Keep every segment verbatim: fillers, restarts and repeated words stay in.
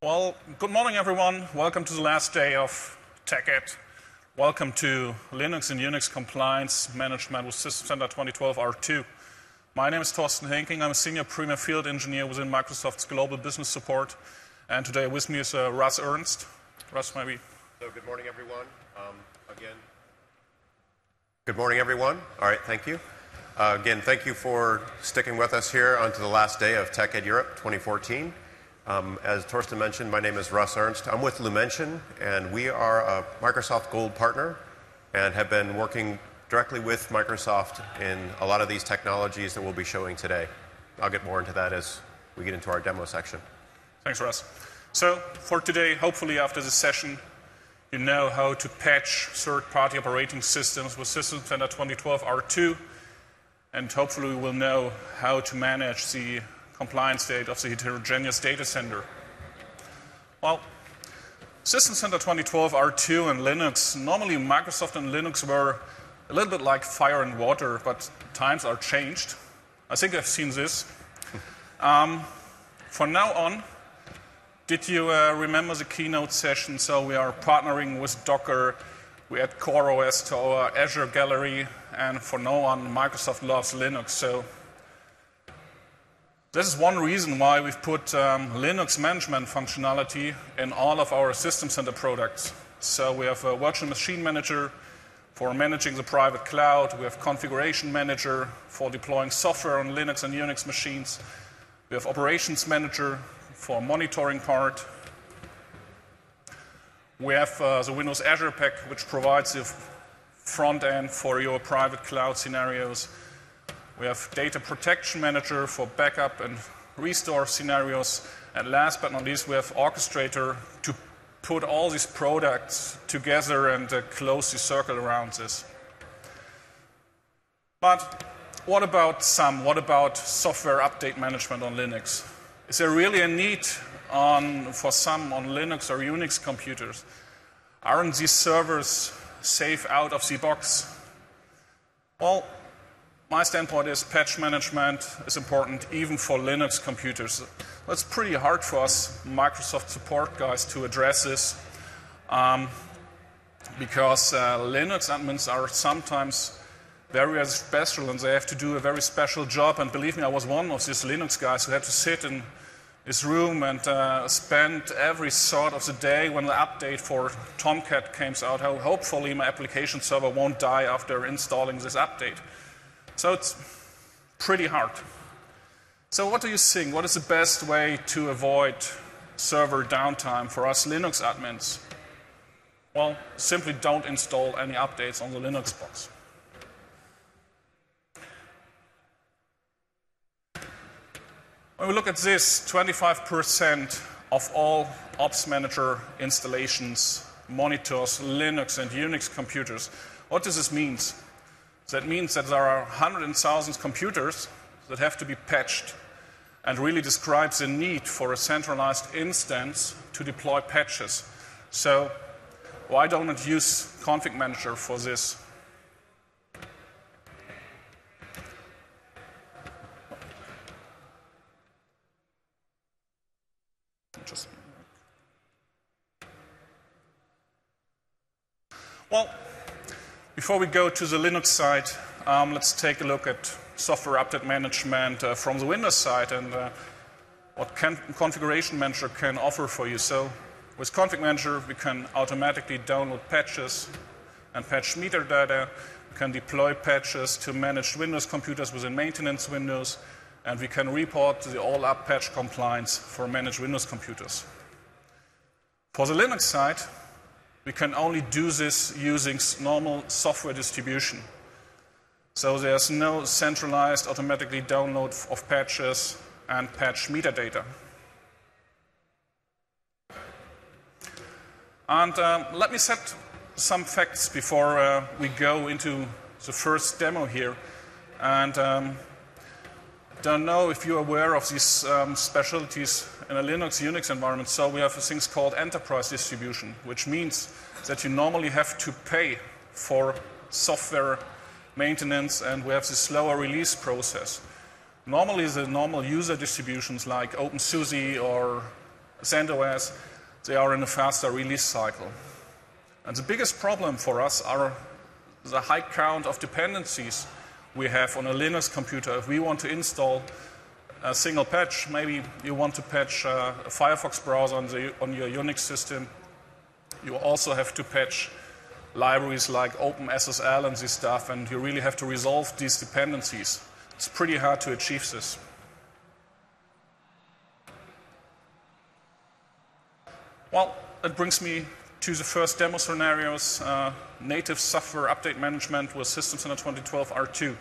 Well, good morning, everyone. Welcome to the last day of TechEd. Welcome to Linux and Unix Compliance Management with System Center twenty twelve R two. My name is Thorsten Henking. I'm a Senior Premier Field Engineer within Microsoft's Global Business Support. And today with me is uh, Russ Ernst. Russ, maybe. So good morning, everyone. Um, again, good morning, everyone. All right, thank you. Uh, again, thank you for sticking with us here onto the last day of TechEd Europe twenty fourteen. Um, as Thorsten mentioned, my name is Russ Ernst. I'm with Lumention, and we are a Microsoft Gold partner and have been working directly with Microsoft in a lot of these technologies that we'll be showing today. I'll get more into that as we get into our demo section. Thanks, Russ. So for today, hopefully after this session, you know how to patch third-party operating systems with System Center twenty twelve R two, and hopefully we will know how to manage the compliance state of the heterogeneous data center. Well, System Center twenty twelve R two and Linux, normally Microsoft and Linux were a little bit like fire and water, but times are changed. I think I've seen this. Um, from now on, did you uh, remember the keynote session? So we are partnering with Docker. We add CoreOS to our Azure gallery, and from now on, Microsoft loves Linux. So this is one reason why we've put um, Linux management functionality in all of our System Center products. So we have a virtual machine manager for managing the private cloud. We have configuration manager for deploying software on Linux and Unix machines. We have operations manager for monitoring part. We have uh, the Windows Azure Pack, which provides the front end for your private cloud scenarios. We have Data Protection Manager for backup and restore scenarios. And last but not least, we have Orchestrator to put all these products together and uh, close the circle around this. But what about some? What about software update management on Linux? Is there really a need on, for some on Linux or Unix computers? Aren't these servers safe out of the box? Well, my standpoint is patch management is important even for Linux computers. It's pretty hard for us Microsoft support guys to address this um, because uh, Linux admins are sometimes very special and they have to do a very special job. And believe me, I was one of these Linux guys who had to sit in his room and uh, spend every sort of the day when the update for Tomcat comes out, how hopefully my application server won't die after installing this update. So it's pretty hard. So what do you think? What is the best way to avoid server downtime for us Linux admins? Well, simply don't install any updates on the Linux box. When we look at this, twenty-five percent of all Ops Manager installations monitors Linux and Unix computers. What does this mean? That means that there are hundreds and thousands of computers that have to be patched and really describes the need for a centralized instance to deploy patches. So why don't I use Config Manager for this? Just well, before we go to the Linux side, um, let's take a look at software update management uh, from the Windows side and uh, what can Configuration Manager can offer for you. So with Config Manager, we can automatically download patches and patch metadata. We can deploy patches to managed Windows computers within maintenance windows, and we can report the all-up patch compliance for managed Windows computers. For the Linux side, we can only do this using normal software distribution. So there's no centralized automatically download of patches and patch metadata. And um, let me set some facts before uh, we go into the first demo here. And um, don't know if you're aware of these um, specialties in a Linux, Unix environment. So we have things called enterprise distribution, which means that you normally have to pay for software maintenance, and we have this slower release process. Normally, the normal user distributions like OpenSUSE or CentOS, they are in a faster release cycle. And the biggest problem for us are the high count of dependencies we have on a Linux computer. If we want to install a single patch, maybe you want to patch uh, a Firefox browser on, the, on your Unix system, you also have to patch libraries like OpenSSL and this stuff, and you really have to resolve these dependencies. It's pretty hard to achieve this. Well, that brings me to the first demo scenarios, uh, native software update management with System Center twenty twelve R two.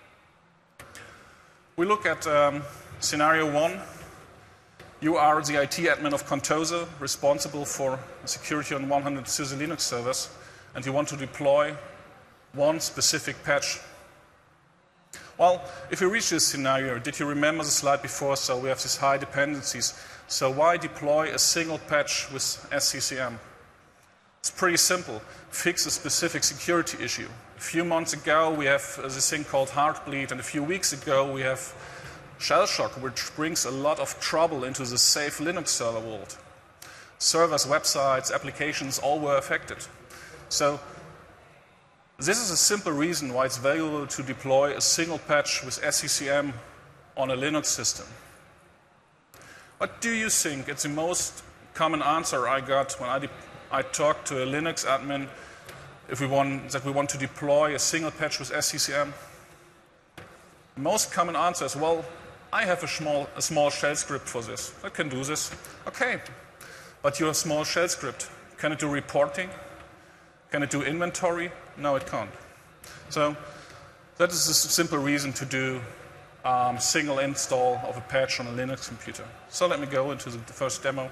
We look at um, scenario one. You are the I T admin of Contoso, responsible for security on one hundred SUSE Linux servers, and you want to deploy one specific patch. Well, if you reach this scenario, did you remember the slide before? So we have these high dependencies. So why deploy a single patch with S C C M? It's pretty simple. Fix a specific security issue. A few months ago, we have this thing called Heartbleed, and a few weeks ago, we have Shellshock, which brings a lot of trouble into the safe Linux server world. Servers, websites, applications, all were affected. So this is a simple reason why it's valuable to deploy a single patch with S C C M on a Linux system. What do you think? It's the most common answer I got when I, I talked to a Linux admin if we want, that we want to deploy a single patch with S C C M. The most common answer is, well, I have a small, a small shell script for this. I can do this. Okay, but your small shell script, can it do reporting? Can it do inventory? No, it can't. So that is a simple reason to do um, single install of a patch on a Linux computer. So let me go into the first demo.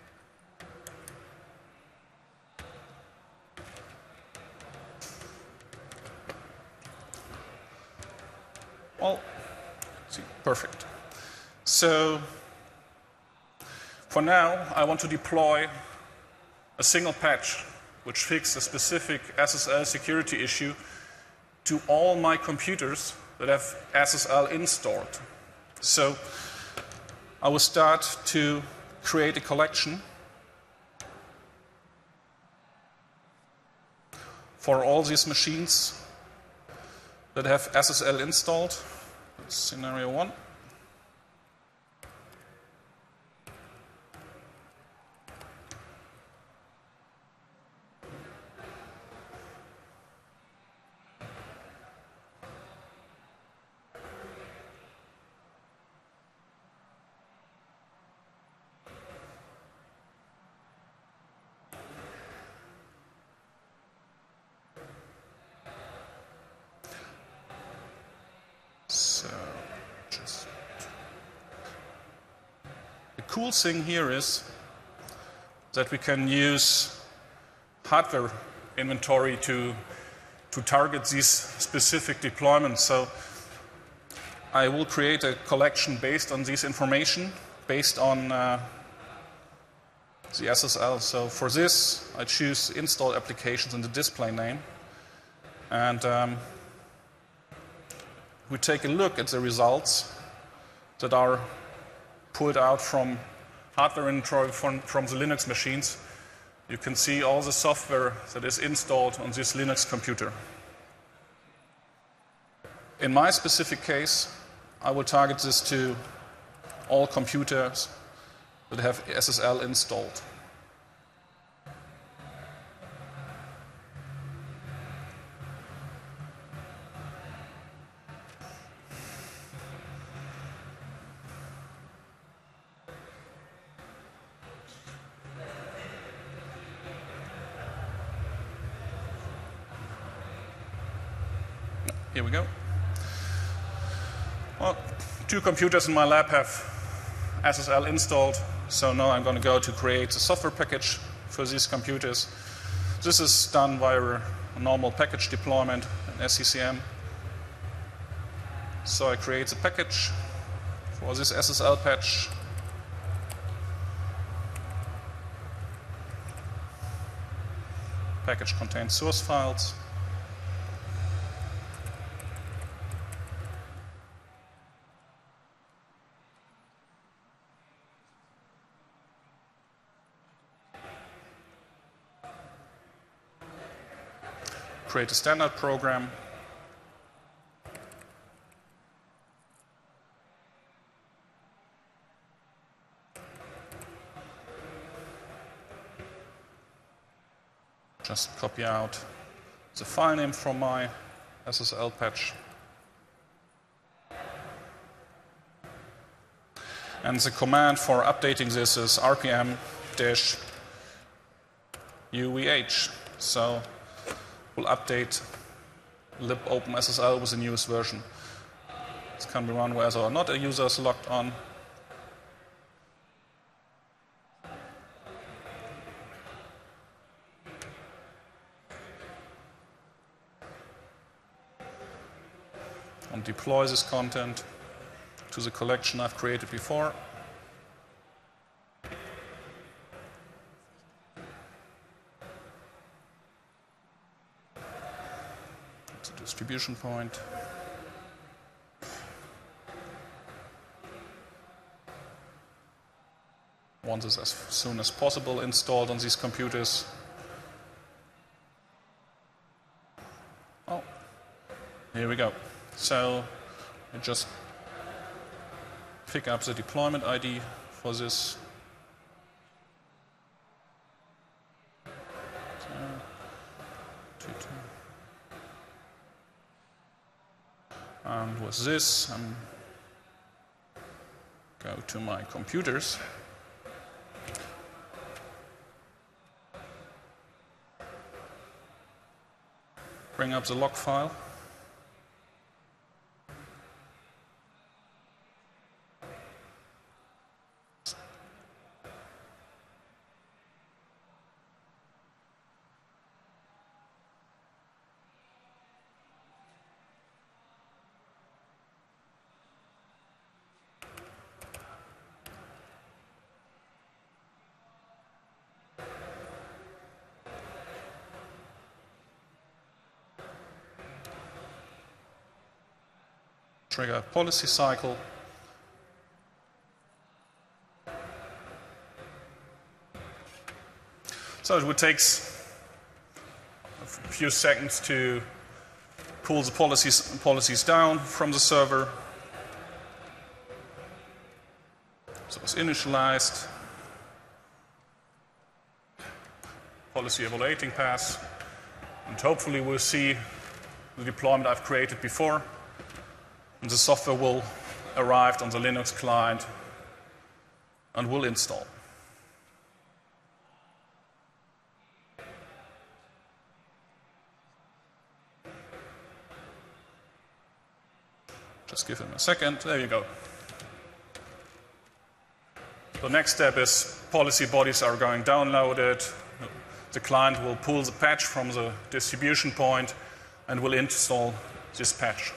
Well, see, perfect. So for now, I want to deploy a single patch which fixes a specific S S L security issue to all my computers that have S S L installed. So I will start to create a collection for all these machines that have S S L installed. That's scenario one. The cool thing here is that we can use hardware inventory to, to target these specific deployments. So I will create a collection based on this information, based on uh, the S S L. So for this, I choose install applications in the display name. And um, we take a look at the results that are pulled out from hardware inventory from, from the Linux machines. You can see all the software that is installed on this Linux computer. In my specific case, I will target this to all computers that have S S L installed. Here we go. Well, two computers in my lab have S S L installed, so now I'm going to go to create a software package for these computers. This is done via a normal package deployment in S C C M. So I create a package for this S S L patch. Package contains source files. create a standard program. Just copy out the file name from my S S L patch. And the command for updating this is R P M dash U V H. So we'll update libopenssl with the newest version. This can be run whether or not a user is logged on. And deploy this content to the collection I've created before. It's a distribution point. Want this as soon as possible installed on these computers. Oh, here we go. So you just pick up the deployment I D for this. And with this, I'm go to my computers. Bring up the log file. Trigger a policy cycle. So it would take a few seconds to pull the policies, policies down from the server. So it's initialized. Policy evaluating pass. And hopefully we'll see the deployment I've created before. And the software will arrive on the Linux client and will install. Just give him a second. There you go. The next step is policy bodies are going downloaded. The client will pull the patch from the distribution point and will install this patch.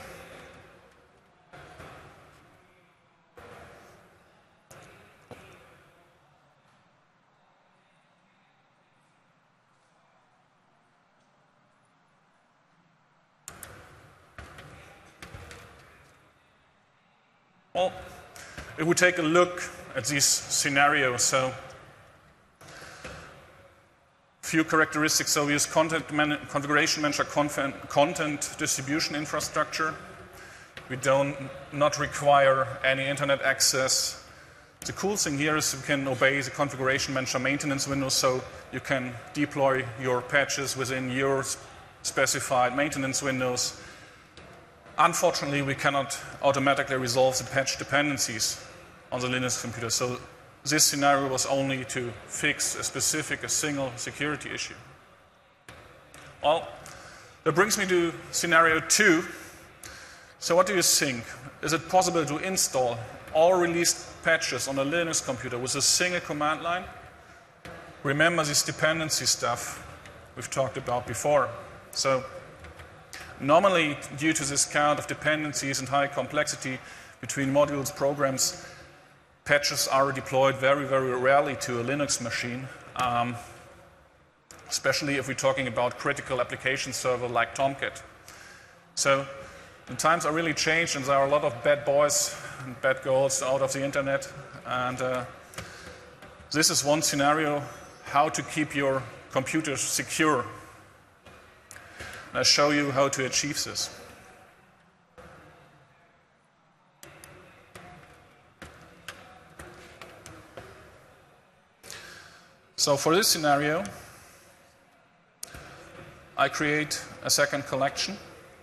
Well, if we take a look at these scenarios, so few characteristics. So we use content man configuration manager content, content distribution infrastructure. We don't not require any internet access. The cool thing here is you can obey the configuration manager maintenance window, so you can deploy your patches within your specified maintenance windows. Unfortunately, we cannot automatically resolve the patch dependencies on the Linux computer. So this scenario was only to fix a specific, a single security issue. Well, that brings me to scenario two. So what do you think? Is it possible to install all released patches on a Linux computer with a single command line? Remember this dependency stuff we've talked about before. So normally, due to this count of dependencies and high complexity between modules, programs, patches are deployed very, very rarely to a Linux machine, um, especially if we're talking about critical application server like Tomcat. So the times are really changed, and there are a lot of bad boys and bad girls out of the internet. And uh, this is one scenario, how to keep your computer secure. And I show you how to achieve this. So for this scenario, I create a second collection.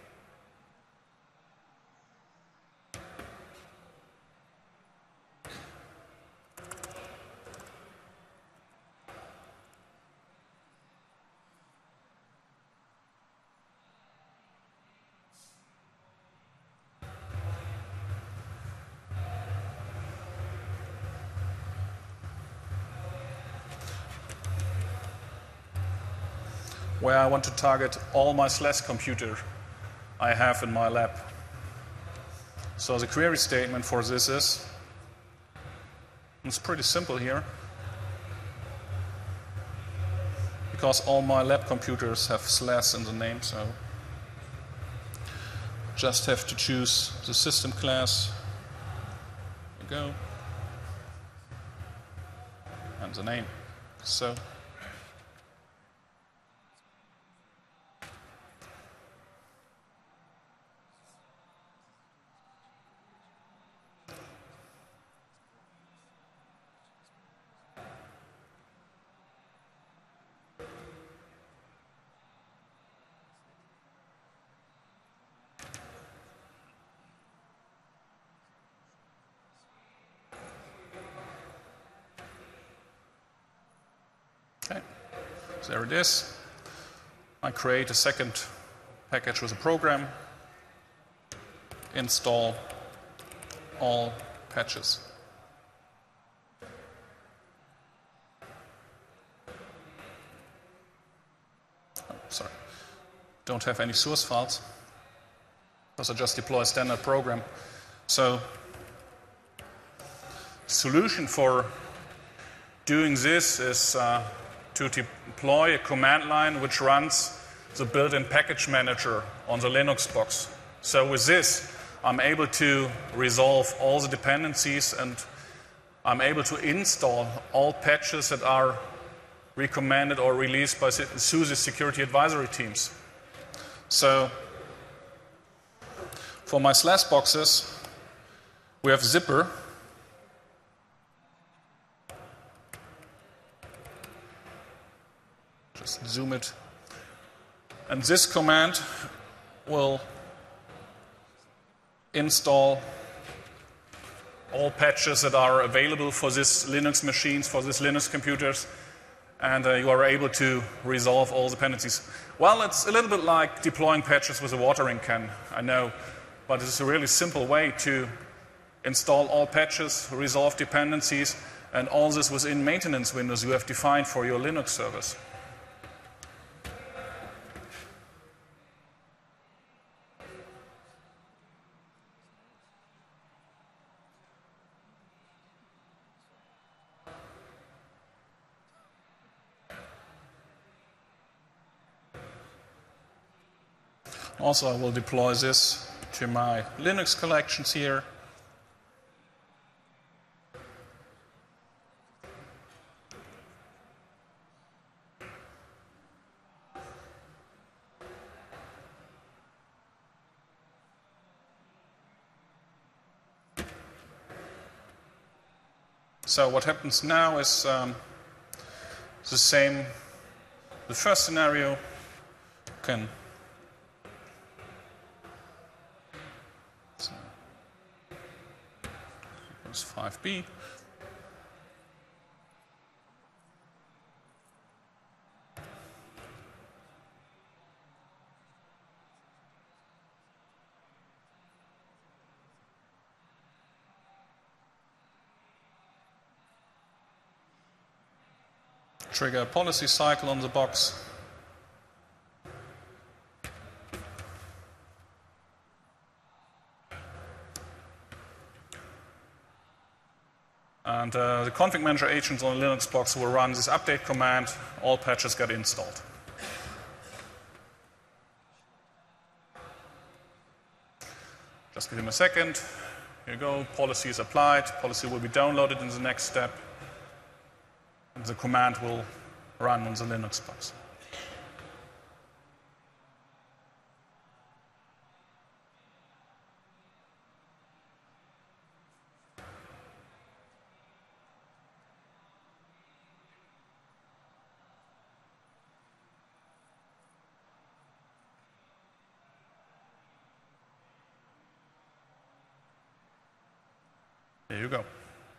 Where I want to target all my SLAS computer I have in my lab. So the query statement for this is, it's pretty simple here, because all my lab computers have SLAS in the name, so just have to choose the system class, there we go, and the name. So okay, so there it is. I create a second package with a program, install all patches. Oh, sorry, don't have any source files, because I just deploy a standard program. So, solution for doing this is uh, to deploy a command line which runs the built-in package manager on the Linux box. So with this, I'm able to resolve all the dependencies, and I'm able to install all patches that are recommended or released by SUSE security advisory teams. So for my SLAS boxes, we have Zypper. Just zoom it. And this command will install all patches that are available for this Linux machines, for this Linux computers, and uh, you are able to resolve all dependencies. Well, it's a little bit like deploying patches with a watering can, I know, but it's a really simple way to install all patches, resolve dependencies, and all this within maintenance windows you have defined for your Linux servers. Also, I will deploy this to my Linux collections here. So what happens now is um, the same. The first scenario can five B. Trigger a policy cycle on the box. And uh, the config manager agents on the Linux box will run this update command. All patches get installed. Just give him a second. Here you go. Policy is applied. Policy will be downloaded in the next step. And the command will run on the Linux box. There you go.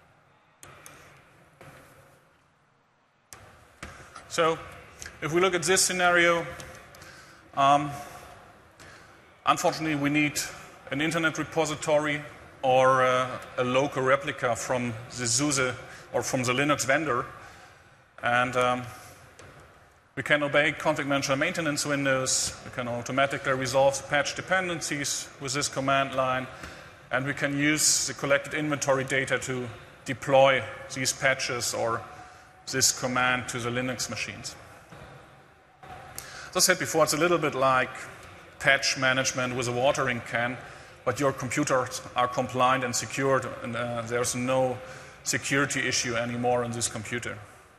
So if we look at this scenario, um, unfortunately we need an internet repository or uh, a local replica from the SUSE or from the Linux vendor. And um, we can obey config manager maintenance windows. We can automatically resolve the patch dependencies with this command line. And we can use the collected inventory data to deploy these patches or this command to the Linux machines. As I said before, it's a little bit like patch management with a watering can, but your computers are compliant and secured, and uh, there's no security issue anymore on this computer.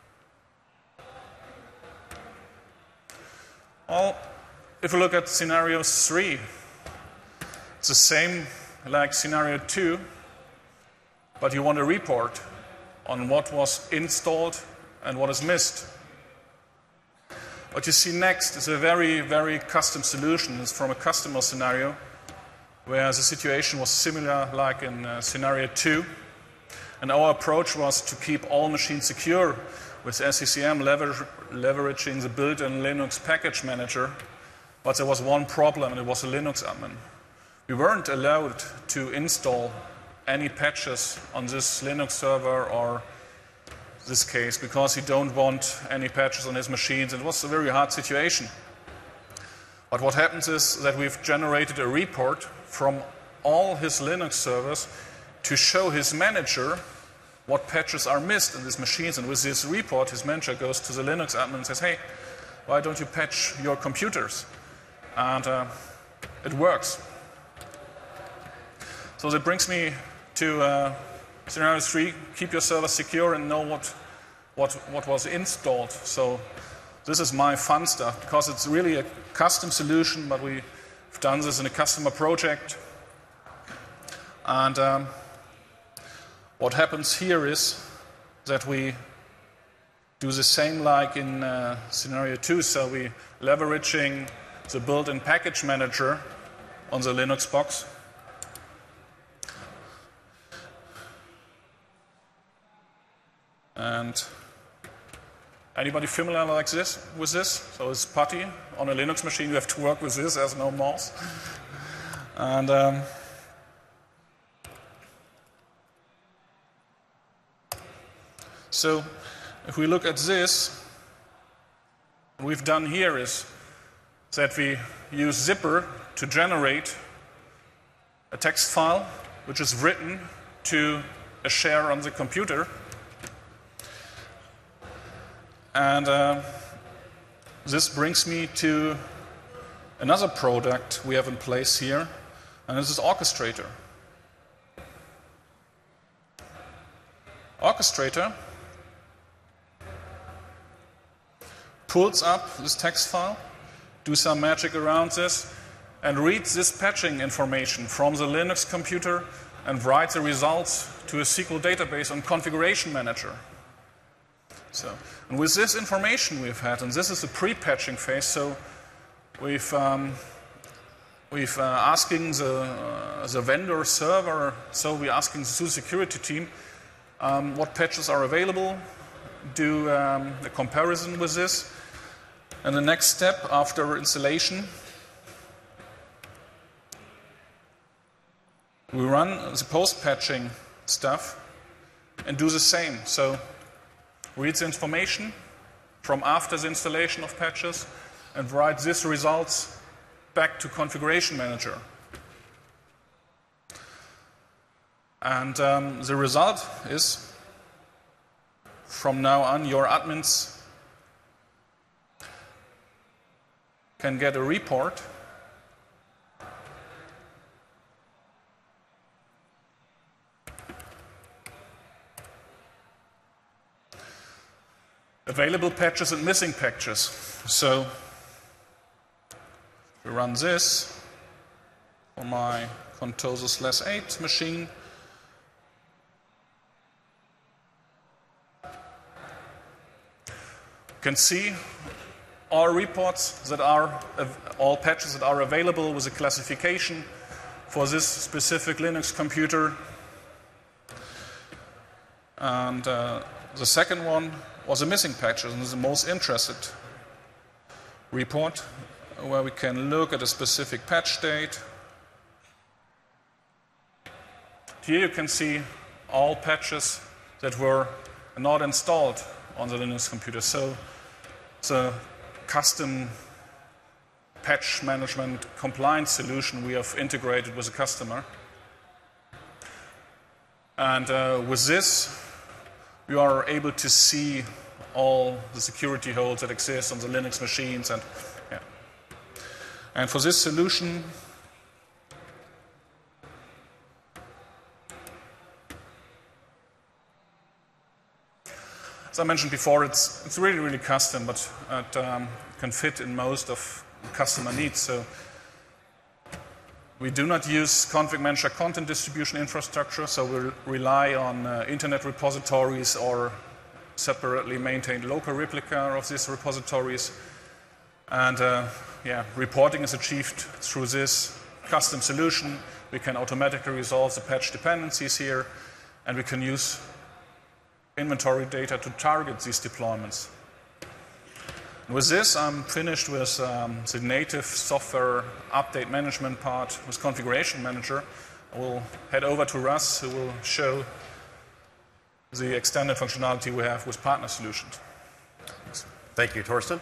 Well, if we look at scenario three, it's the same like scenario two, but you want a report on what was installed and what is missed. What you see next is a very, very custom solution. It's from a customer scenario where the situation was similar like in uh, scenario two. And our approach was to keep all machines secure with S C C M lever leveraging the built-in Linux package manager. But there was one problem, and it was a Linux admin. We weren't allowed to install any patches on this Linux server or this case because he don't want any patches on his machines. It was a very hard situation. But what happens is that we've generated a report from all his Linux servers to show his manager what patches are missed in these machines. And with this report, his manager goes to the Linux admin and says, hey, why don't you patch your computers? And uh, it works. So that brings me to uh, scenario three, keep your server secure and know what, what, what was installed. So this is my fun stuff because it's really a custom solution, but we've done this in a customer project. And um, what happens here is that we do the same like in uh, scenario two. So we leveraging the built-in package manager on the Linux box. And anybody familiar like this with this? So it's PuTTY on a Linux machine. You have to work with this. There's no mouse. And um, so if we look at this, what we've done here is that we use Zypper to generate a text file which is written to a share on the computer. And uh, this brings me to another product we have in place here, and this is Orchestrator. Orchestrator pulls up this text file, do some magic around this, and reads this patching information from the Linux computer and writes the results to a S Q L database on Configuration Manager. So, and with this information we've had, and this is the pre-patching phase, so we've um, we've uh, asking the uh, the vendor server, so we're asking the SUSE security team um, what patches are available, do um, a comparison with this, and the next step after installation, we run the post-patching stuff and do the same. So read the information from after the installation of patches and write these results back to Configuration Manager. And um, the result is, from now on, your admins can get a report available patches and missing patches. So we run this for my Contoso slash eight machine. You can see all reports that are, all patches that are available with a classification for this specific Linux computer. And uh, the second one was a missing patches, and this is the most interested report, where we can look at a specific patch date. Here you can see all patches that were not installed on the Linux computer. So it's a custom patch management compliance solution we have integrated with the customer. And uh, with this, you are able to see all the security holes that exist on the Linux machines. And, yeah. and for this solution, as I mentioned before, it's, it's really, really custom, but it um, can fit in most of customer needs. So we do not use config manager content distribution infrastructure, so we rely on uh, internet repositories or separately maintained local replica of these repositories. And uh, yeah, reporting is achieved through this custom solution. We can automatically resolve the patch dependencies here, and we can use inventory data to target these deployments. With this, I'm finished with um, the native software update management part with Configuration Manager. I will head over to Russ, who will show the extended functionality we have with partner solutions. Thank you, Torsten.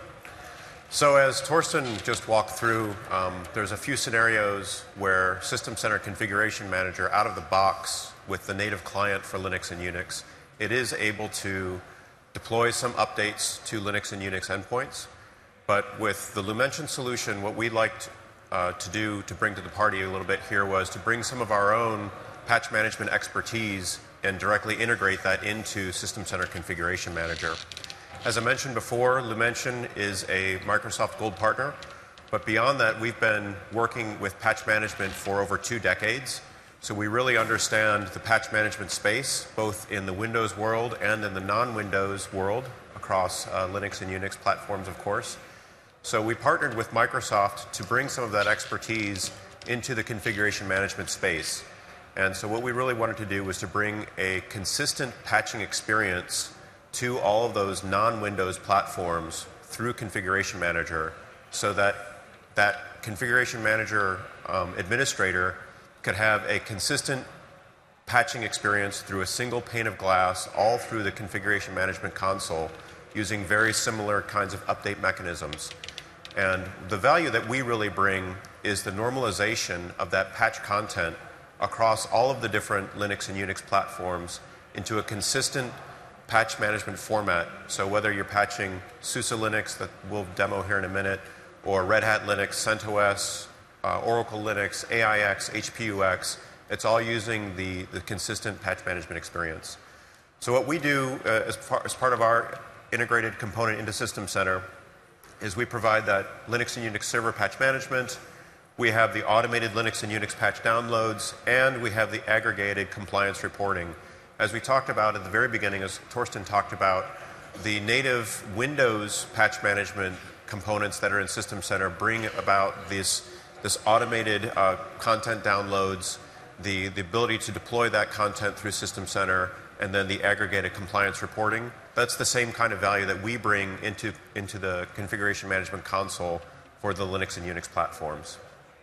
So as Torsten just walked through, um, there's a few scenarios where System Center Configuration Manager, out of the box with the native client for Linux and Unix, it is able to deploy some updates to Linux and Unix endpoints. But with the Lumention solution, what we'd like to, uh, to do to bring to the party a little bit here was to bring some of our own patch management expertise and directly integrate that into System Center Configuration Manager. As I mentioned before, Lumention is a Microsoft Gold partner, but beyond that, we've been working with patch management for over two decades. So we really understand the patch management space, both in the Windows world and in the non-Windows world, across uh, Linux and Unix platforms, of course. So we partnered with Microsoft to bring some of that expertise into the configuration management space. And so what we really wanted to do was to bring a consistent patching experience to all of those non-Windows platforms through Configuration Manager, so that that Configuration Manager um, administrator could have a consistent patching experience through a single pane of glass all through the configuration management console using very similar kinds of update mechanisms. And the value that we really bring is the normalization of that patch content across all of the different Linux and Unix platforms into a consistent patch management format. So whether you're patching SUSE Linux, that we'll demo here in a minute, or Red Hat Linux, CentOS, Uh, Oracle Linux, A I X, H P U X, it's all using the, the consistent patch management experience. So what we do uh, as, far, as part of our integrated component into System Center is we provide that Linux and Unix server patch management, we have the automated Linux and Unix patch downloads, and we have the aggregated compliance reporting. As we talked about at the very beginning, as Torsten talked about, the native Windows patch management components that are in System Center bring about this this automated uh, content downloads, the, the ability to deploy that content through System Center, and then the aggregated compliance reporting. That's the same kind of value that we bring into, into the configuration management console for the Linux and Unix platforms.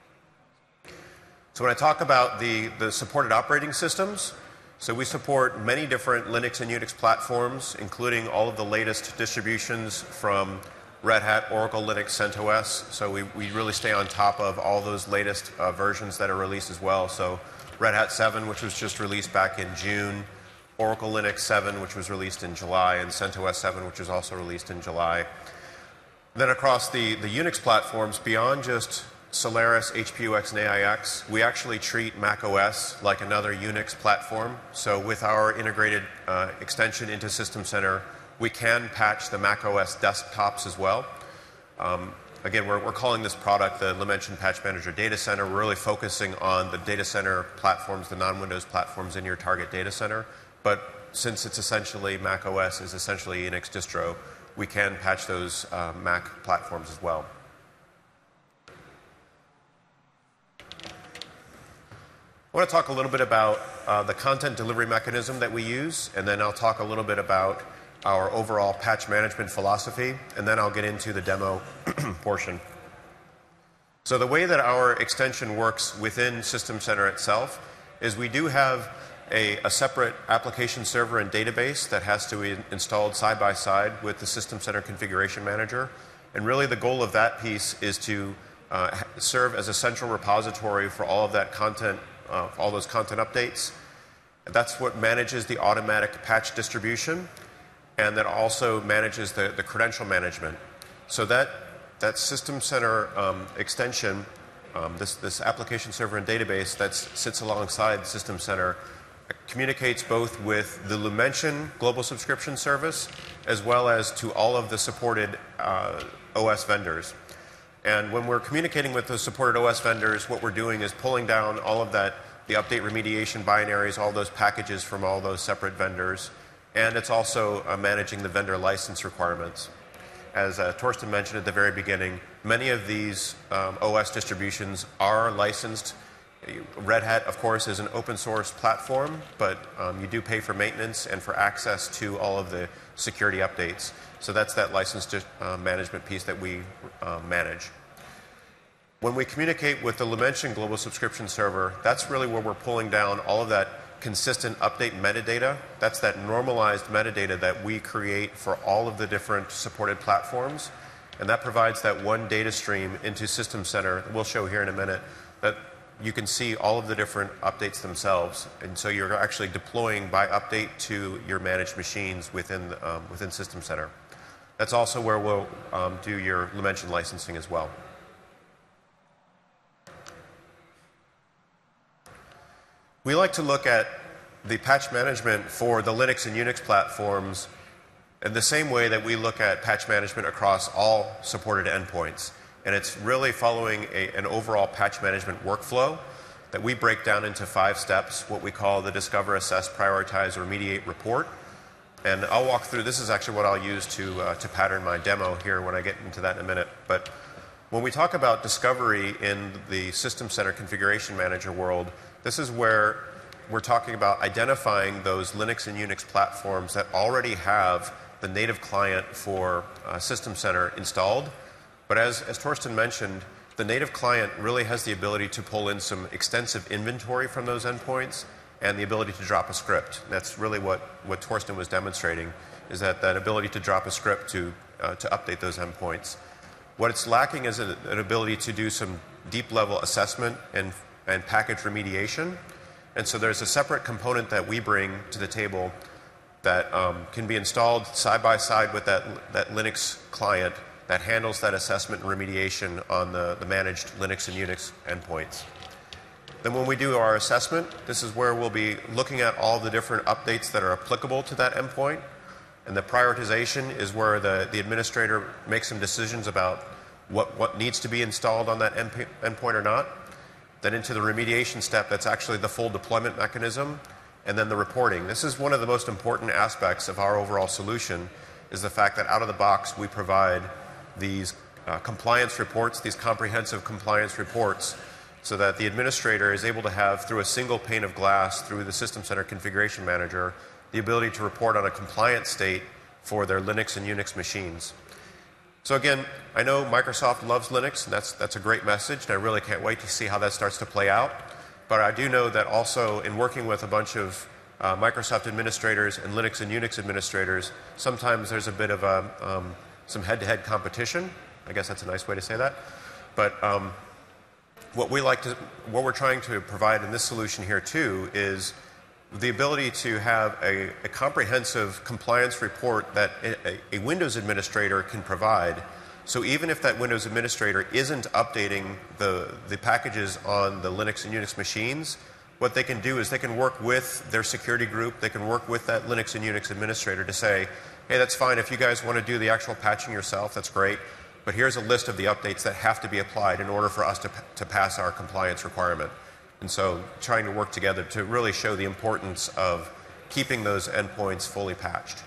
So when I talk about the, the supported operating systems, so we support many different Linux and Unix platforms, including all of the latest distributions from Red Hat, Oracle Linux, CentOS. So we, we really stay on top of all those latest uh, versions that are released as well. So Red Hat seven, which was just released back in June, Oracle Linux seven, which was released in July, and CentOS seven, which was also released in July. Then across the, the Unix platforms, beyond just Solaris, H P U X, and A I X, we actually treat macOS like another Unix platform. So with our integrated uh, extension into System Center, we can patch the macOS desktops as well. Um, again, we're, we're calling this product the Lumention Patch Manager Data Center. We're really focusing on the data center platforms, the non-Windows platforms in your target data center. But since it's essentially macOS is essentially a Unix distro, we can patch those uh, Mac platforms as well. I want to talk a little bit about uh, the content delivery mechanism that we use, and then I'll talk a little bit about our overall patch management philosophy, and then I'll get into the demo portion. So the way that our extension works within System Center itself is we do have a, a separate application server and database that has to be installed side by side with the System Center Configuration Manager. And really the goal of that piece is to uh, serve as a central repository for all of that content, uh, all those content updates. That's what manages the automatic patch distribution, and that also manages the, the credential management. So that, that System Center um, extension, um, this, this application server and database that sits alongside System Center, communicates both with the Lumention global subscription service as well as to all of the supported uh, O S vendors. And when we're communicating with the supported O S vendors, what we're doing is pulling down all of that, the update remediation binaries, all those packages from all those separate vendors. And it's also uh, managing the vendor license requirements. As uh, Torsten mentioned at the very beginning, many of these um, O S distributions are licensed. Red Hat, of course, is an open source platform, but um, you do pay for maintenance and for access to all of the security updates. So that's that license uh, management piece that we uh, manage. When we communicate with the Lumention Global Subscription Server, that's really where we're pulling down all of that consistent update metadata. That's that normalized metadata that we create for all of the different supported platforms. And that provides that one data stream into System Center. We'll show here in a minute that you can see all of the different updates themselves. And so you're actually deploying by update to your managed machines within, um, within System Center. That's also where we'll um, do your Lumention licensing as well. We like to look at the patch management for the Linux and Unix platforms in the same way that we look at patch management across all supported endpoints. And it's really following a, an overall patch management workflow that we break down into five steps, what we call the discover, assess, prioritize, remediate, report. And I'll walk through, this is actually what I'll use to, uh, to pattern my demo here when I get into that in a minute. But when we talk about discovery in the System Center Configuration Manager world, this is where we're talking about identifying those Linux and Unix platforms that already have the native client for uh, System Center installed. But as, as Torsten mentioned, the native client really has the ability to pull in some extensive inventory from those endpoints and the ability to drop a script. That's really what, what Torsten was demonstrating, is that, that ability to drop a script to, uh, to update those endpoints. What it's lacking is a, an ability to do some deep level assessment and, and package remediation. And so there's a separate component that we bring to the table that um, can be installed side by side with that, that Linux client that handles that assessment and remediation on the, the managed Linux and Unix endpoints. Then when we do our assessment, this is where we'll be looking at all the different updates that are applicable to that endpoint. And the prioritization is where the, the administrator makes some decisions about what, what needs to be installed on that endpoint or not. Then into the remediation step, that's actually the full deployment mechanism. And then the reporting. This is one of the most important aspects of our overall solution, is the fact that out of the box we provide these uh, compliance reports, these comprehensive compliance reports, so that the administrator is able to have, through a single pane of glass, through the System Center Configuration Manager, the ability to report on a compliant state for their Linux and Unix machines. So again, I know Microsoft loves Linux, and that's, that's a great message, and I really can't wait to see how that starts to play out. But I do know that also in working with a bunch of uh, Microsoft administrators and Linux and Unix administrators, sometimes there's a bit of a um, some head-to-head competition. I guess that's a nice way to say that. But um, what we like to, what we're trying to provide in this solution here too is the ability to have a, a comprehensive compliance report that a, a Windows administrator can provide. So even if that Windows administrator isn't updating the, the packages on the Linux and Unix machines, what they can do is they can work with their security group, they can work with that Linux and Unix administrator to say, hey, that's fine. If you guys want to do the actual patching yourself, that's great. But here's a list of the updates that have to be applied in order for us to, to pass our compliance requirement. And so trying to work together to really show the importance of keeping those endpoints fully patched.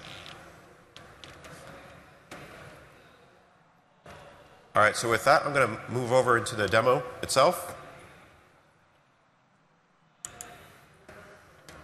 All right, so with that, I'm going to move over into the demo itself.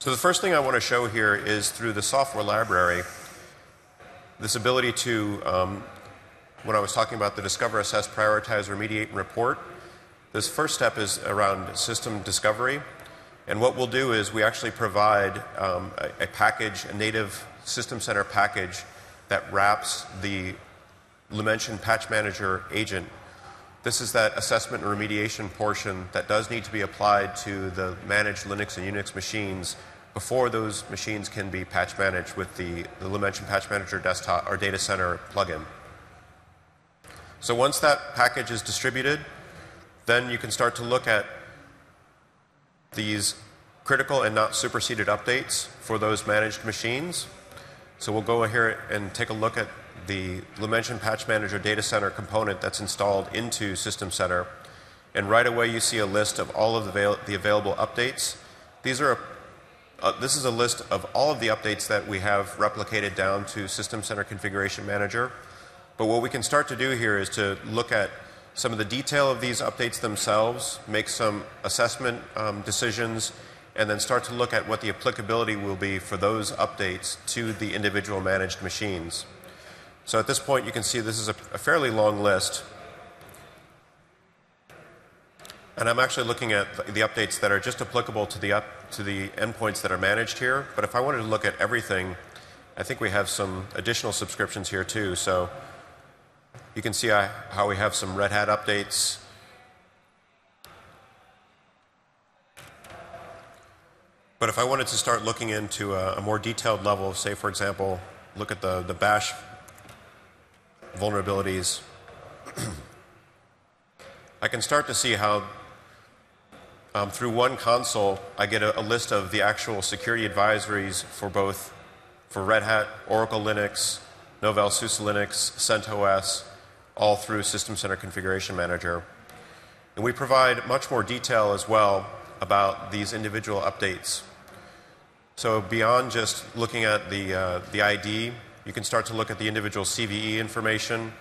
So the first thing I want to show here is through the software library, this ability to, um, when I was talking about the discover, assess, prioritize, remediate, and report, this first step is around system discovery. And what we'll do is we actually provide um, a, a package, a native System Center package that wraps the Lumention Patch Manager agent. This is that assessment and remediation portion that does need to be applied to the managed Linux and Unix machines before those machines can be patch managed with the, the Lumention Patch Manager desktop or data center plugin. So once that package is distributed, then you can start to look at these critical and not superseded updates for those managed machines. So we'll go here and take a look at the Lumention Patch Manager Data Center component that's installed into System Center. And right away you see a list of all of the, avail the available updates. These are a, uh, this is a list of all of the updates that we have replicated down to System Center Configuration Manager. But what we can start to do here is to look at some of the detail of these updates themselves, make some assessment um, decisions, and then start to look at what the applicability will be for those updates to the individual managed machines. So at this point you can see this is a, a fairly long list. And I'm actually looking at the, the updates that are just applicable to the, up, to the endpoints that are managed here. But if I wanted to look at everything, I think we have some additional subscriptions here too. So you can see I, how we have some Red Hat updates. But if I wanted to start looking into a, a more detailed level, say for example, look at the, the bash vulnerabilities, I can start to see how um, through one console I get a, a list of the actual security advisories for both for Red Hat, Oracle Linux, Novell SUSE Linux, CentOS, all through System Center Configuration Manager. And we provide much more detail as well about these individual updates. So beyond just looking at the, uh, the I D, you can start to look at the individual C V E information,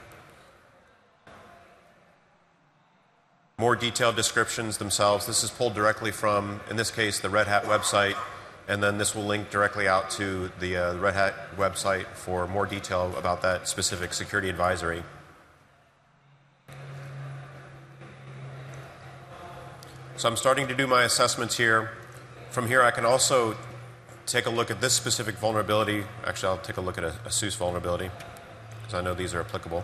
more detailed descriptions themselves. This is pulled directly from, in this case, the Red Hat website, and then this will link directly out to the uh, Red Hat website for more detail about that specific security advisory. So I'm starting to do my assessments here. From here I can also take a look at this specific vulnerability. Actually, I'll take a look at a, a SUSE vulnerability because I know these are applicable.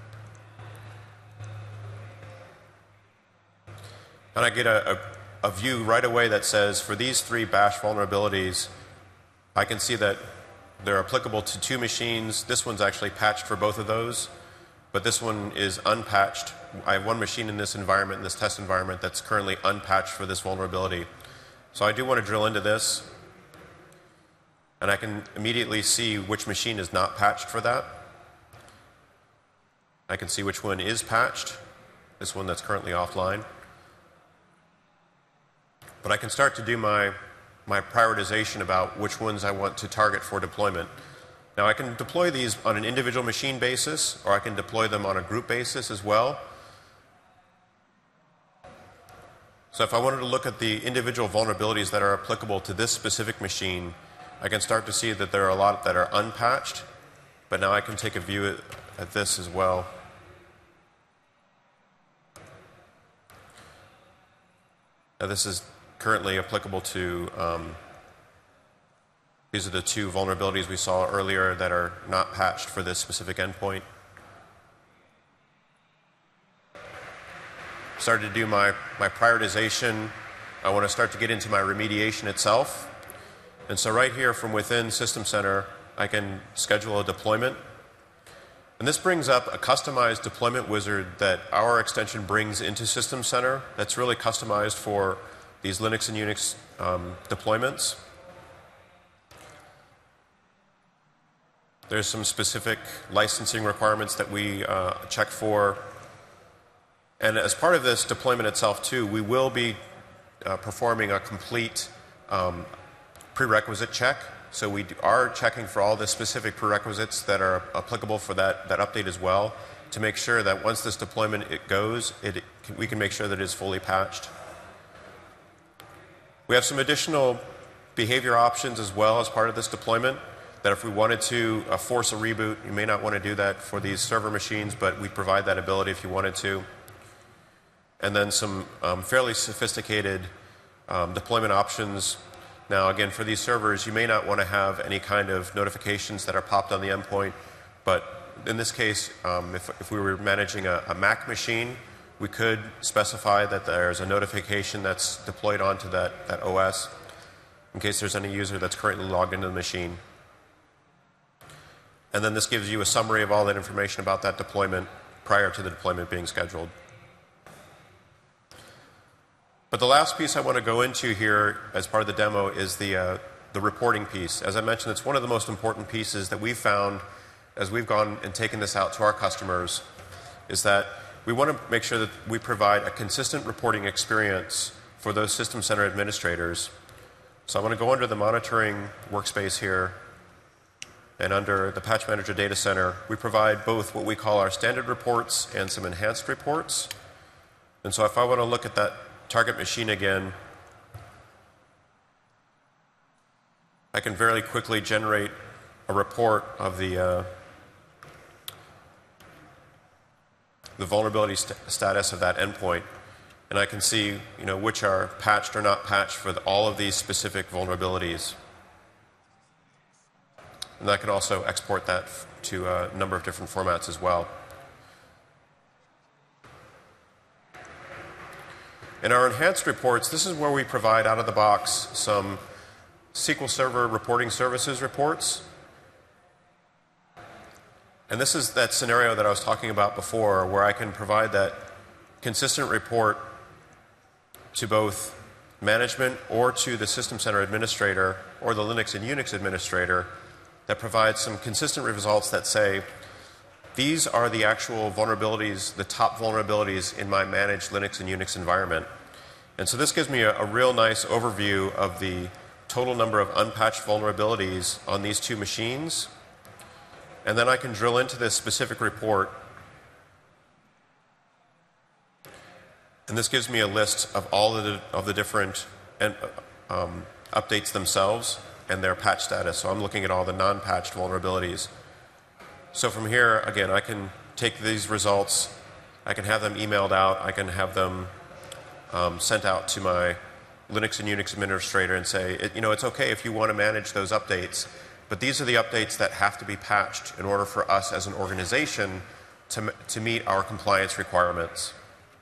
And I get a, a, a view right away that says for these three bash vulnerabilities, I can see that they're applicable to two machines. This one's actually patched for both of those, but this one is unpatched. I have one machine in this environment, in this test environment, that's currently unpatched for this vulnerability. So I do want to drill into this, and I can immediately see which machine is not patched for that. I can see which one is patched, this one that's currently offline. But I can start to do my, my prioritization about which ones I want to target for deployment. Now I can deploy these on an individual machine basis, or I can deploy them on a group basis as well. So if I wanted to look at the individual vulnerabilities that are applicable to this specific machine, I can start to see that there are a lot that are unpatched, but now I can take a view at, at this as well. Now this is currently applicable to, um, these are the two vulnerabilities we saw earlier that are not patched for this specific endpoint. Started to do my, my prioritization. I want to start to get into my remediation itself. And so right here from within System Center, I can schedule a deployment. And this brings up a customized deployment wizard that our extension brings into System Center that's really customized for these Linux and Unix um, deployments. There's some specific licensing requirements that we uh, check for. And as part of this deployment itself too, we will be uh, performing a complete um, prerequisite check. So we are checking for all the specific prerequisites that are applicable for that, that update as well, to make sure that once this deployment it goes, it, it, we can make sure that it is fully patched. We have some additional behavior options as well as part of this deployment, that if we wanted to uh, force a reboot, you may not want to do that for these server machines, but we provide that ability if you wanted to. And then some um, fairly sophisticated um, deployment options. Now, again, for these servers, you may not want to have any kind of notifications that are popped on the endpoint, but in this case, um, if, if we were managing a, a Mac machine, we could specify that there's a notification that's deployed onto that, that O S in case there's any user that's currently logged into the machine. And then this gives you a summary of all that information about that deployment prior to the deployment being scheduled. But the last piece I want to go into here as part of the demo is the, uh, the reporting piece. As I mentioned, it's one of the most important pieces that we've found as we've gone and taken this out to our customers, is that we want to make sure that we provide a consistent reporting experience for those system center administrators. So I want to go under the monitoring workspace here, and under the Patch Manager Data Center, we provide both what we call our standard reports and some enhanced reports. And so if I want to look at that target machine again, I can very quickly generate a report of the uh, the vulnerability st status of that endpoint, and I can see, you know, which are patched or not patched for the, all of these specific vulnerabilities. And I can also export that to a number of different formats as well. In our enhanced reports, this is where we provide out of the box some S Q L Server reporting services reports. And this is that scenario that I was talking about before, where I can provide that consistent report to both management or to the system center administrator or the Linux and Unix administrator, that provides some consistent results that say, these are the actual vulnerabilities, the top vulnerabilities in my managed Linux and Unix environment. And so this gives me a, a real nice overview of the total number of unpatched vulnerabilities on these two machines. And then I can drill into this specific report. And this gives me a list of all of the, of the different um, updates themselves and their patch status. So I'm looking at all the non-patched vulnerabilities. So from here, again, I can take these results, I can have them emailed out, I can have them um, sent out to my Linux and Unix administrator and say, it, you know, it's okay if you want to manage those updates, but these are the updates that have to be patched in order for us as an organization to, to meet our compliance requirements.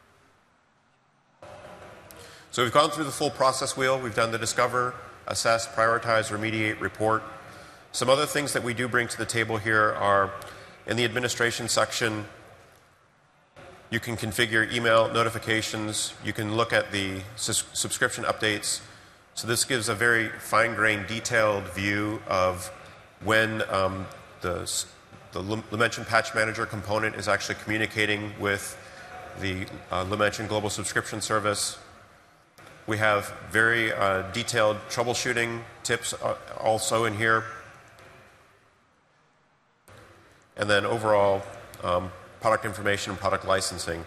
So we've gone through the full process wheel. We've done the discover, assess, prioritize, remediate, report. Some other things that we do bring to the table here are in the administration section, you can configure email notifications. You can look at the sus subscription updates. So this gives a very fine-grained, detailed view of when um, the, the Lumention Patch Manager component is actually communicating with the uh, Lumention Global Subscription Service. We have very uh, detailed troubleshooting tips uh, also in here. And then overall um, product information and product licensing.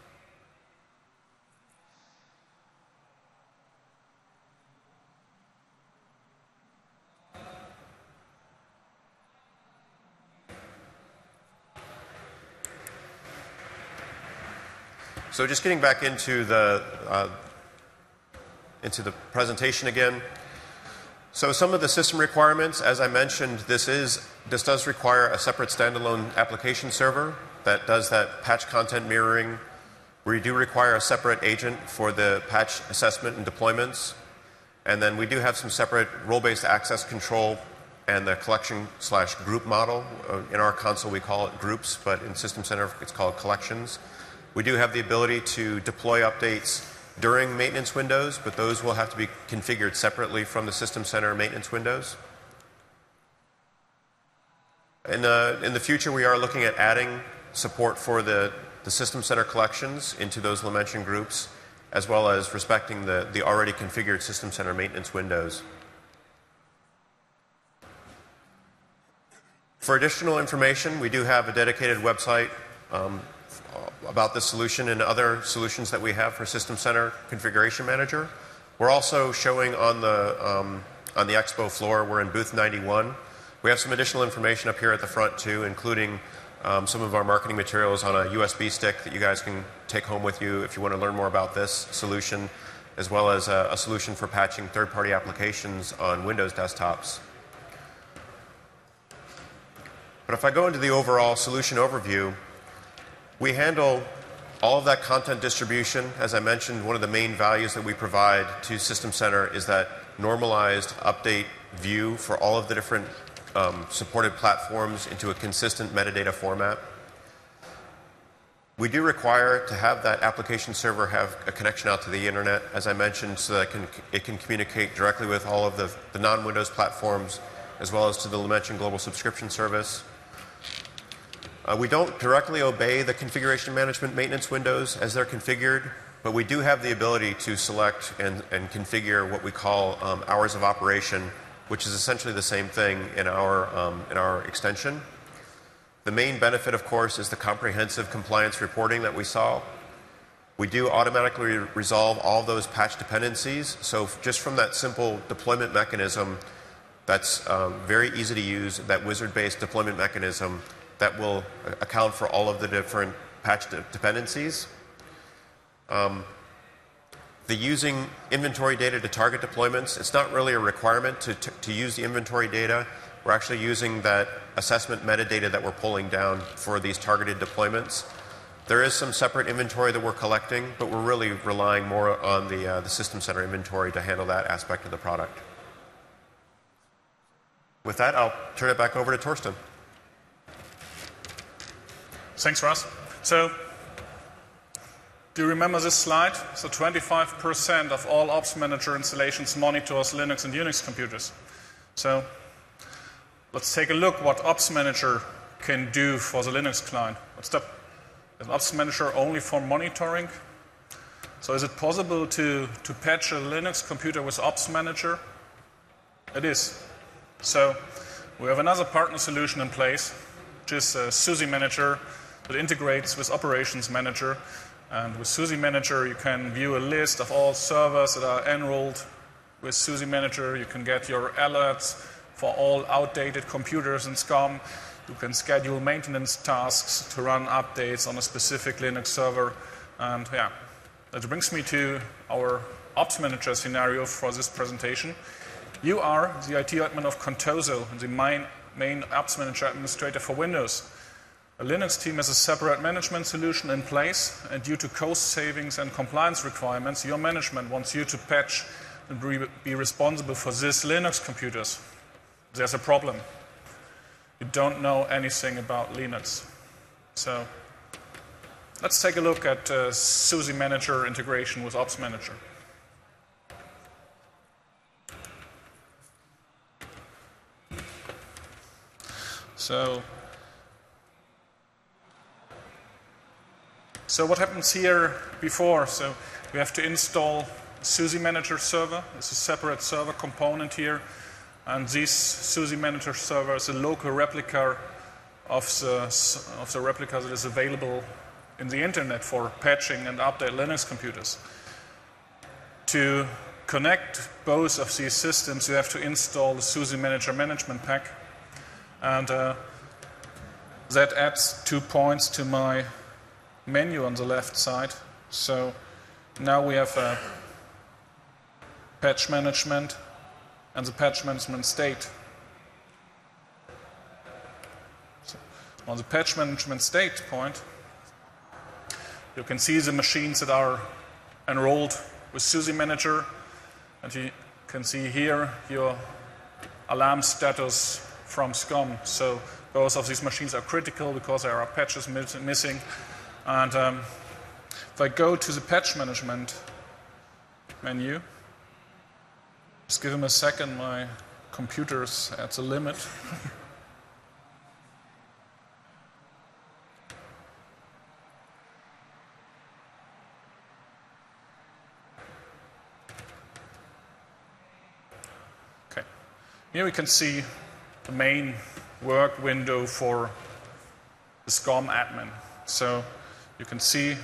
So just getting back into the uh, into the presentation again. So some of the system requirements, as I mentioned, this is this does require a separate standalone application server that does that patch content mirroring. We do require a separate agent for the patch assessment and deployments. And then we do have some separate role-based access control and the collection slash group model. Uh, in our console we call it groups, but in System Center it's called collections. We do have the ability to deploy updates during maintenance windows, but those will have to be configured separately from the System Center maintenance windows. In, uh, in the future, we are looking at adding support for the, the System Center collections into those Lumention groups, as well as respecting the, the already configured System Center maintenance windows. For additional information, we do have a dedicated website um, about this solution and other solutions that we have for System Center Configuration Manager. We're also showing on the, um, on the expo floor. We're in booth ninety-one. We have some additional information up here at the front too, including um, some of our marketing materials on a U S B stick that you guys can take home with you if you want to learn more about this solution, as well as a, a solution for patching third-party applications on Windows desktops. But if I go into the overall solution overview, we handle all of that content distribution. As I mentioned, one of the main values that we provide to System Center is that normalized update view for all of the different um, supported platforms into a consistent metadata format. We do require to have that application server have a connection out to the internet, as I mentioned, so that it can, it can communicate directly with all of the, the non-Windows platforms, as well as to the Lumention Global Subscription Service. Uh, we don't directly obey the configuration management maintenance windows as they're configured, but we do have the ability to select and, and configure what we call um, hours of operation, which is essentially the same thing in our, um, in our extension. The main benefit, of course, is the comprehensive compliance reporting that we saw. We do automatically resolve all those patch dependencies, so just from that simple deployment mechanism that's um, very easy to use, that wizard-based deployment mechanism, that will account for all of the different patch de dependencies. Um, the using inventory data to target deployments, it's not really a requirement to, to, to use the inventory data. We're actually using that assessment metadata that we're pulling down for these targeted deployments. There is some separate inventory that we're collecting, but we're really relying more on the, uh, the System Center inventory to handle that aspect of the product. With that, I'll turn it back over to Torsten. Thanks, Russ. So, do you remember this slide? So twenty-five percent of all Ops Manager installations monitors Linux and Unix computers. So let's take a look what Ops Manager can do for the Linux client. What's that? Is Ops Manager only for monitoring? So is it possible to, to patch a Linux computer with Ops Manager? It is. So we have another partner solution in place, which is uh, SUSE Manager, that integrates with Operations Manager. And with SUSE Manager, you can view a list of all servers that are enrolled with SUSE Manager. You can get your alerts for all outdated computers in SCOM. You can schedule maintenance tasks to run updates on a specific Linux server. And yeah, that brings me to our Ops Manager scenario for this presentation. You are the I T admin of Contoso, the main, main Ops Manager administrator for Windows. A Linux team has a separate management solution in place, and due to cost savings and compliance requirements, your management wants you to patch and be responsible for these Linux computers. There's a problem. You don't know anything about Linux. So let's take a look at uh, SUSE Manager integration with Ops Manager. So So what happens here before? So we have to install SUSE Manager server. It's a separate server component here. And this SUSE Manager server is a local replica of the, of the replica that is available in the internet for patching and update Linux computers. To connect both of these systems, you have to install the SUSE Manager management pack. And uh, that adds two points to my menu on the left side. So now we have a patch management and the patch management state. So on the patch management state point, you can see the machines that are enrolled with SUSE Manager, and you can see here your alarm status from SCOM. So both of these machines are critical because there are patches missing. And um, if I go to the patch management menu, just give him a second, my computer's at the limit. Okay, here we can see the main work window for the SCOM admin. So you can see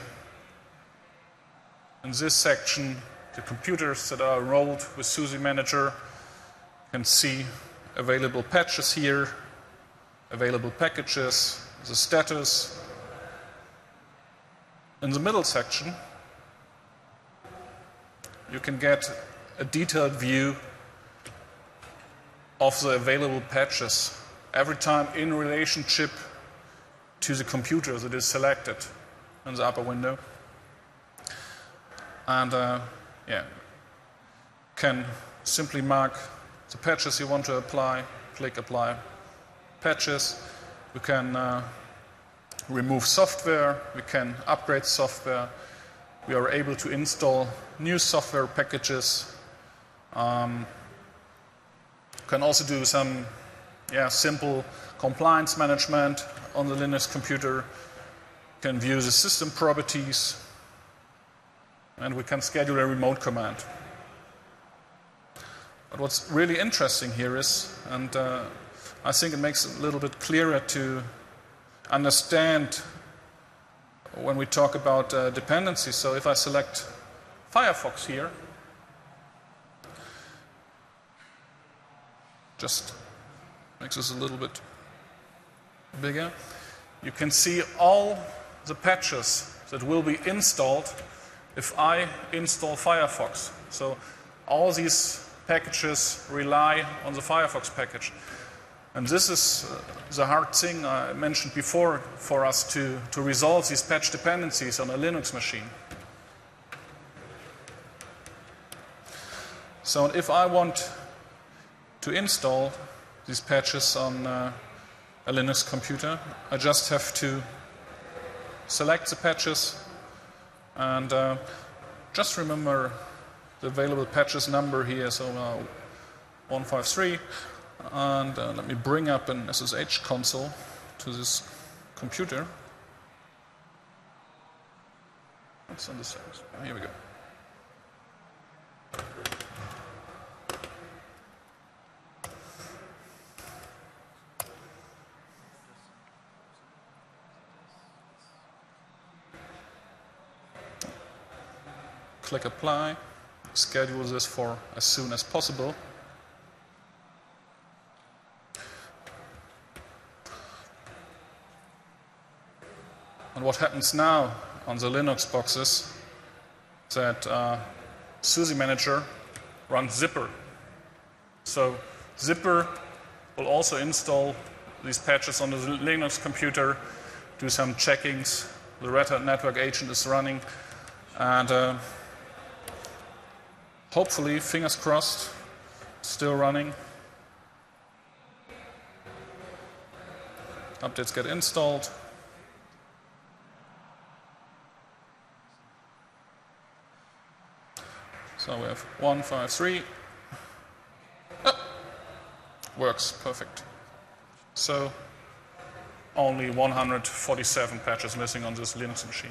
in this section the computers that are enrolled with SUSE Manager. can see available patches here, available packages, the status. In the middle section, you can get a detailed view of the available patches every time in relationship to the computer that is selected in the upper window. And uh, yeah, can simply mark the patches you want to apply, click Apply Patches. We can uh, remove software, we can upgrade software, we are able to install new software packages. Um, can also do some yeah, simple compliance management on the Linux computer, can view the system properties, and we can schedule a remote command. But what's really interesting here is, and uh, I think it makes it a little bit clearer to understand when we talk about uh, dependencies. So if I select Firefox here, just makes this a little bit bigger, you can see all the patches that will be installed if I install Firefox. So all these packages rely on the Firefox package. And this is uh, the hard thing I mentioned before for us to, to resolve these patch dependencies on a Linux machine. So if I want to install these patches on uh, a Linux computer, I just have to select the patches and uh, just remember the available patches number here, so uh, one five three, and uh, let me bring up an S S H console to this computer. What's on the settings? Oh, here we go. Click Apply, schedule this for as soon as possible. And what happens now on the Linux boxes is that uh, SUSE Manager runs Zypper. So Zypper will also install these patches on the Linux computer, do some checkings. The Red Hat Network Agent is running, and uh, hopefully, fingers crossed, still running. Updates get installed. So we have one five three. Oh, works perfect. So only one hundred forty-seven patches missing on this Linux machine.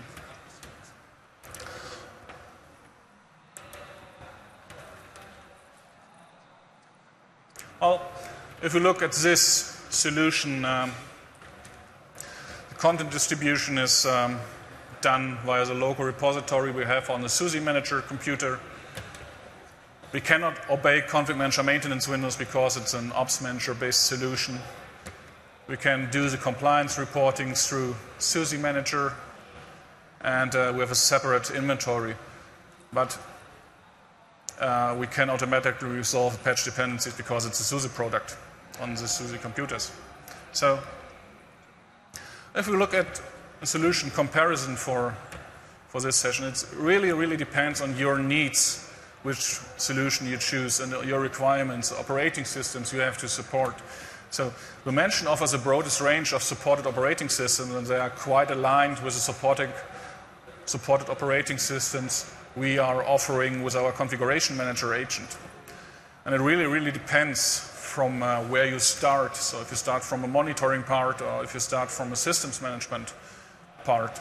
Well, if we look at this solution, um, the content distribution is um, done via the local repository we have on the SUSE Manager computer. We cannot obey config manager maintenance windows because it's an ops manager-based solution. We can do the compliance reporting through SUSE Manager, and uh, we have a separate inventory. But uh, we can automatically resolve patch dependencies because it's a SUSE product on the SUSE computers. So if we look at a solution comparison for, for this session, it really, really depends on your needs, which solution you choose, and your requirements, operating systems you have to support. So Lumention offers the broadest range of supported operating systems, and they are quite aligned with the supporting, supported operating systems we are offering with our configuration manager agent. And it really, really depends from uh, where you start. So if you start from a monitoring part or if you start from a systems management part.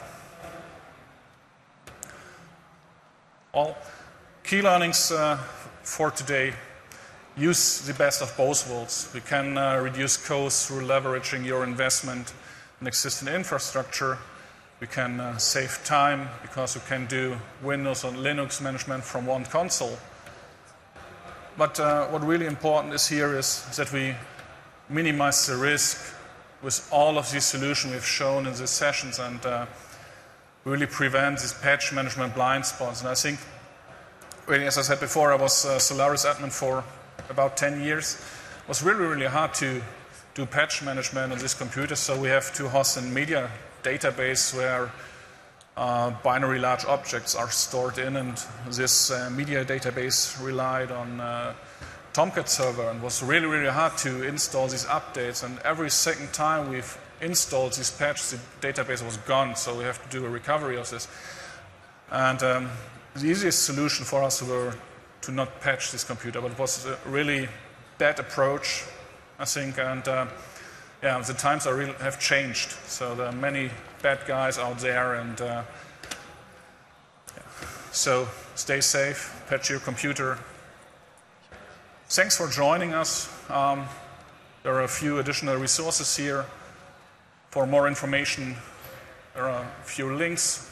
Well, key learnings uh, for today: use the best of both worlds. We can uh, reduce costs through leveraging your investment in existing infrastructure. We can uh, save time because we can do Windows and Linux management from one console. but uh, what really important is here is that we minimize the risk with all of these solutions we've shown in these sessions and uh, really prevent these patch management blind spots. And I think, really, as I said before, I was uh, Solaris admin for about ten years. It was really, really hard to do patch management on this computer, so we have to host a media database where uh, binary large objects are stored in, and this uh, media database relied on uh, Tomcat server and was really, really hard to install these updates, and every second time we've installed these patches, the database was gone, so we have to do a recovery of this. And um, the easiest solution for us were to not patch this computer, but it was a really bad approach, I think, and uh, yeah, the times are really have changed, so there are many bad guys out there, and uh, yeah. So stay safe, patch your computer. Thanks for joining us. Um, there are a few additional resources here. For more information, there are a few links.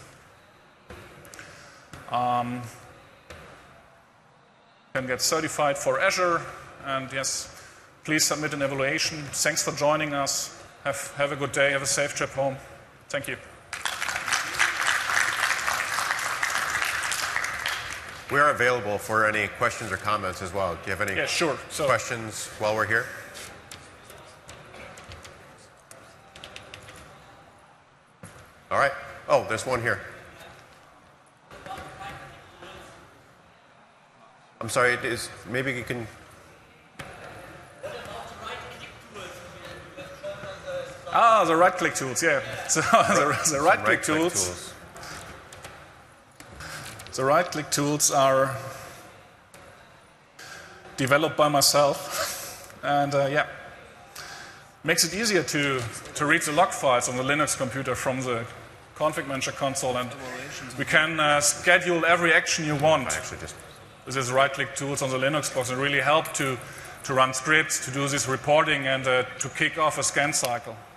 Um, you can get certified for Azure, and yes, please submit an evaluation. Thanks for joining us. Have, have a good day. Have a safe trip home. Thank you. We are available for any questions or comments as well. Do you have any yeah, sure. so, questions while we're here? All right. Oh, there's one here. I'm sorry, it is, maybe you can... Ah, the right-click tools, yeah. So the, the right-click right tools, tools. The right-click tools are developed by myself, and uh, yeah, makes it easier to to read the log files on the Linux computer from the config manager console, and we can uh, schedule every action you want. Actually, just with these right-click tools on the Linux box, and really help to to run scripts, to do this reporting, and uh, to kick off a scan cycle.